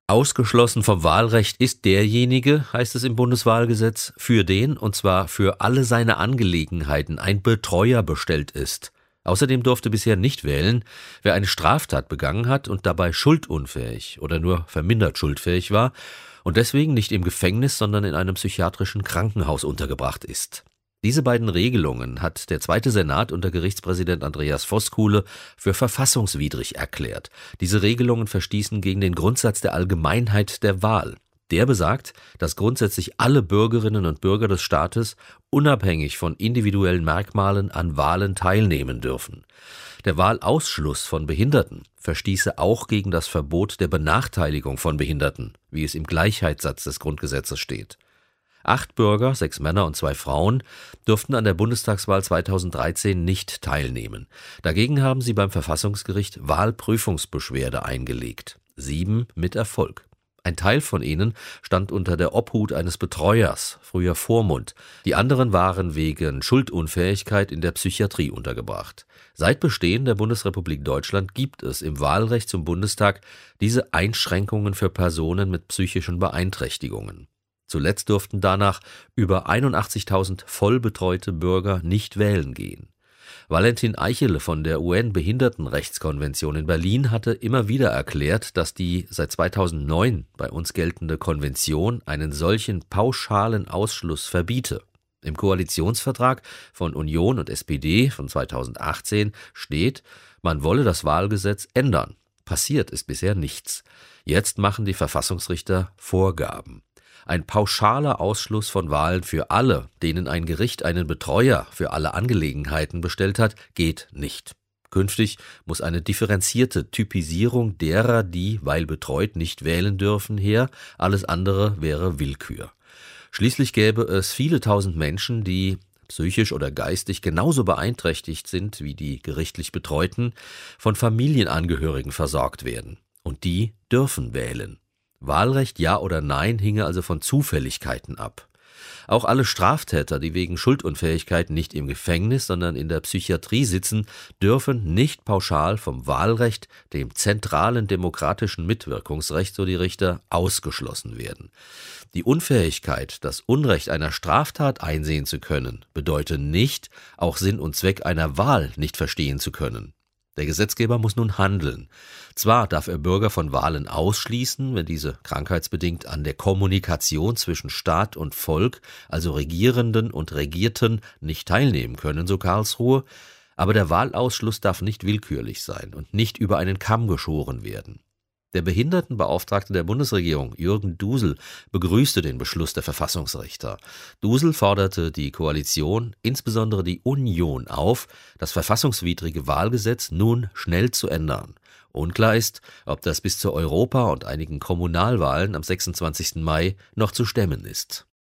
Ausgeschlossen vom Wahlrecht ist derjenige, heißt es im Bundeswahlgesetz, für den, und zwar für alle seine Angelegenheiten, ein Betreuer bestellt ist. Außerdem durfte bisher nicht wählen, wer eine Straftat begangen hat und dabei schuldunfähig oder nur vermindert schuldfähig war und deswegen nicht im Gefängnis, sondern in einem psychiatrischen Krankenhaus untergebracht ist. Diese beiden Regelungen hat der Zweite Senat unter Gerichtspräsident Andreas Voskuhle für verfassungswidrig erklärt. Diese Regelungen verstießen gegen den Grundsatz der Allgemeinheit der Wahl. Der besagt, dass grundsätzlich alle Bürgerinnen und Bürger des Staates unabhängig von individuellen Merkmalen an Wahlen teilnehmen dürfen. Der Wahlausschluss von Behinderten verstieße auch gegen das Verbot der Benachteiligung von Behinderten, wie es im Gleichheitssatz des Grundgesetzes steht. 8 Bürger, 6 Männer und 2 Frauen, durften an der Bundestagswahl 2013 nicht teilnehmen. Dagegen haben sie beim Verfassungsgericht Wahlprüfungsbeschwerde eingelegt. 7 mit Erfolg. Ein Teil von ihnen stand unter der Obhut eines Betreuers, früher Vormund. Die anderen waren wegen Schuldunfähigkeit in der Psychiatrie untergebracht. Seit Bestehen der Bundesrepublik Deutschland gibt es im Wahlrecht zum Bundestag diese Einschränkungen für Personen mit psychischen Beeinträchtigungen. Zuletzt durften danach über 81.000 vollbetreute Bürger nicht wählen gehen. Valentin Eichele von der UN-Behindertenrechtskonvention in Berlin hatte immer wieder erklärt, dass die seit 2009 bei uns geltende Konvention einen solchen pauschalen Ausschluss verbiete. Im Koalitionsvertrag von Union und SPD von 2018 steht, man wolle das Wahlgesetz ändern. Passiert ist bisher nichts. Jetzt machen die Verfassungsrichter Vorgaben. Ein pauschaler Ausschluss von Wahlen für alle, denen ein Gericht einen Betreuer für alle Angelegenheiten bestellt hat, geht nicht. Künftig muss eine differenzierte Typisierung derer, die, weil betreut, nicht wählen dürfen, her. Alles andere wäre Willkür. Schließlich gäbe es viele tausend Menschen, die psychisch oder geistig genauso beeinträchtigt sind wie die gerichtlich Betreuten, von Familienangehörigen versorgt werden. Und die dürfen wählen. Wahlrecht ja oder nein hinge also von Zufälligkeiten ab. Auch alle Straftäter, die wegen Schuldunfähigkeit nicht im Gefängnis, sondern in der Psychiatrie sitzen, dürfen nicht pauschal vom Wahlrecht, dem zentralen demokratischen Mitwirkungsrecht, so die Richter, ausgeschlossen werden. Die Unfähigkeit, das Unrecht einer Straftat einsehen zu können, bedeutet nicht, auch Sinn und Zweck einer Wahl nicht verstehen zu können. Der Gesetzgeber muss nun handeln. Zwar darf er Bürger von Wahlen ausschließen, wenn diese krankheitsbedingt an der Kommunikation zwischen Staat und Volk, also Regierenden und Regierten, nicht teilnehmen können, so Karlsruhe, aber der Wahlausschluss darf nicht willkürlich sein und nicht über einen Kamm geschoren werden. Der Behindertenbeauftragte der Bundesregierung, Jürgen Dusel, begrüßte den Beschluss der Verfassungsrichter. Dusel forderte die Koalition, insbesondere die Union, auf, das verfassungswidrige Wahlgesetz nun schnell zu ändern. Unklar ist, ob das bis zur Europa- und einigen Kommunalwahlen am 26. Mai noch zu stemmen ist.